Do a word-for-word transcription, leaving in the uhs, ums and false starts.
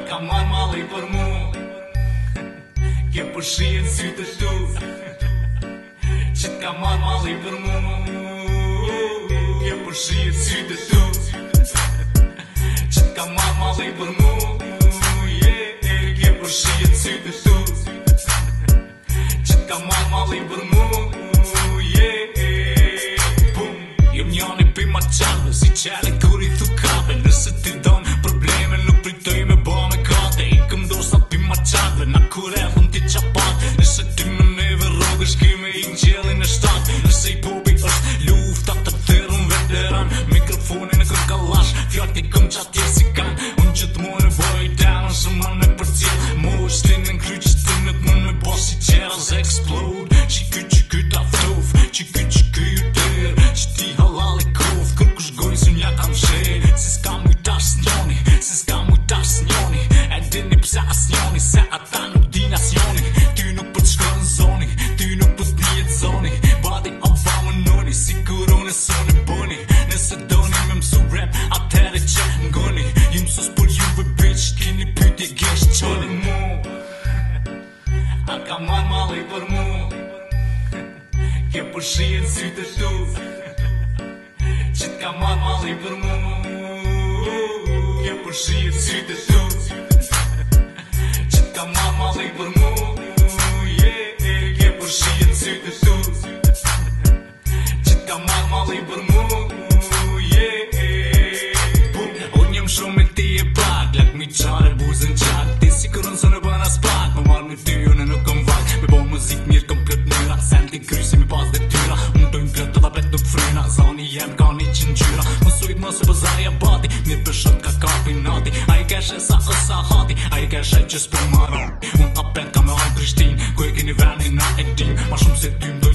ka marrë malli për mu Ke përshien sytë tu Që t'ka marrë malli për mu Ke përshien sytë tu Që t'ka marrë malli për mu Ke përshien sytë tu Që t'ka marrë malli për mu Jem njani pi ma qalve Si qeli kur i thu kape Nëse ti donë probleme Nuk pritoj me ba me kate Ikëm dosa pi ma qalve Na kur e thun ti qapat Nëse ti me neve rogësh Kime i në qelin e shtat Nëse i popi është lufta Të thërën veteran Mikrofonin e kër kalash Fjart i këm qatje si kan Unë që të mojnë e boj down Së më në për cil Mo është të në kry që të në të më në bas Si qera zë explode Qiky qiky ta thof Qiky qiky ju tër Që ti halal i kof Kër kush gojnë së nja kam shen Se s'ka mujtash s'njoni Se s'ka mujtash s'njoni E dini pse as njoni Se ata nuk din as njoni Ty nuk për të shkën zoni Ty nuk për të njet zoni Badi o fa më noni Si kur unë e soni bëni Nëse doni me mësu rap Atere që ngoni Ju mësus për juve bitch Kini pytje gisht qoni mu A ka marrë malli për mu Ke përshien sytë tu Që t'ka marrë malli për mu Ke përshien sytë tu Që t'ka marrë malli për mu Ke përshien sytë tu Që t'ka marrë malli për mu Unë jem shumë e ti e pak Lak mi qare buzën qak Ti si kërën së në bëna s'pak Më marrë me ty unë nuk kom vak Me bo muzik mirë kom plët njëra Sen ti krysi me pas dhe tyra Unë dojnë plët të dha bet nuk fryna Zani jem ka një qëngjyra Më sujt më se pëzarja bati Mirë për shët ka kapi nati A i keshe sa ësa hati A i keshe që s'po marrë Unë apet ka me ajnë Prishtin Ku e keni venin na e din Ma shumë se ty më